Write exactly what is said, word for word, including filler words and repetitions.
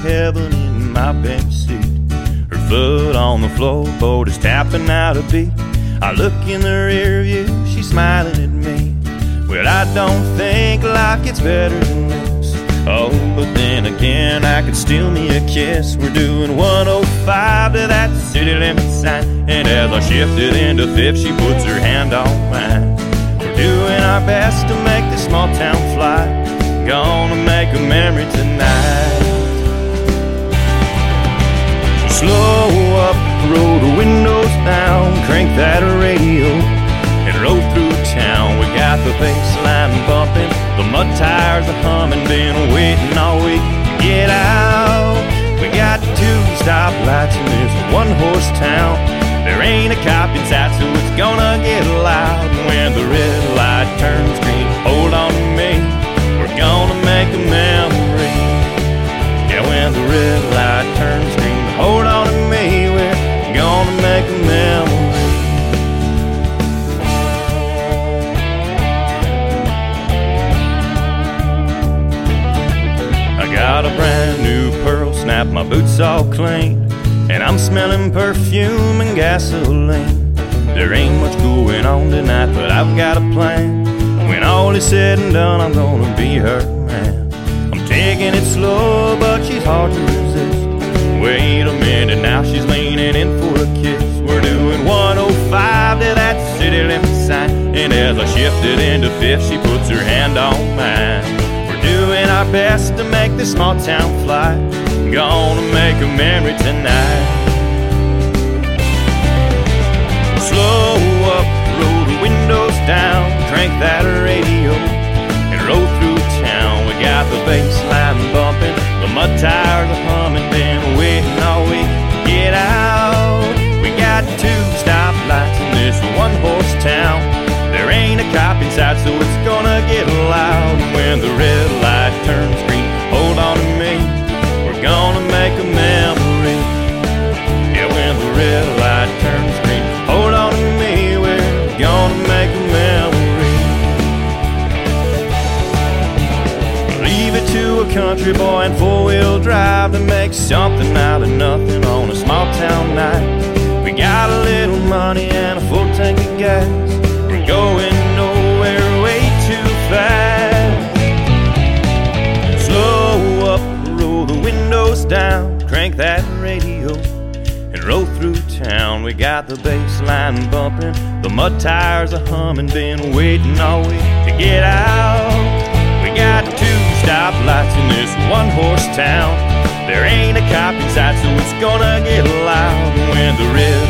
heaven in my bench seat. Her foot on the floorboard is tapping out a beat. I look in the rear view, she's smiling at me. Well, I don't think life gets better than this. Oh, but then again, I could steal me a kiss. We're doing one oh five to that city limit sign, and as I shifted into fifth, she puts her hand on mine. We're doing our best to make this small town fly. Gonna make a memory tonight. So slow up, roll the windows down, crank that radio, and roll through town. We got the bass line bumping, the mud tires are humming. Been waiting all week to get out. We got two stoplights in this one-horse town. There ain't a cop in sight, so it's gonna get loud. When the red light turns green, hold on to me, we're gonna make a memory. Yeah, when the red light turns green, hold on to me, we're gonna make a memory. I got a brand new pearl snap, my boots all clean, and I'm smelling perfume and gasoline. There ain't much going on tonight, but I've got a plan. When all is said and done, I'm gonna be her man. I'm taking it slow, but she's hard to resist. Wait a minute, now she's leaning in for a kiss. We're doing one oh five to that city limit sign, and as I shifted into fifth, she puts her hand on mine. We're doing our best to make this small town fly. Gonna make a memory tonight. Slow up, roll the windows down, crank that radio, and roll through town. We got the bass line bumping, the mud tires are humming. Been waiting all week to get out. We got two stoplights in this one-horse town. There ain't a cop inside, so it's gonna get loud. When the red light turns green, hold on to me, we're gonna make a memory. Yeah, when the red light turns green, hold on to me, we're gonna make a memory. Leave it to a country boy and four-wheel drive to make something out of nothing on a small-town night. We got a little money and a full tank of gas. We're going nowhere way too fast. Slow up, roll the windows down, crank that radio, and roll through town. We got the bass line bumping, the mud tires are humming. Been waiting all week to get out. We got two stoplights in this one-horse town. There ain't a cop inside, so it's gonna get loud. When the red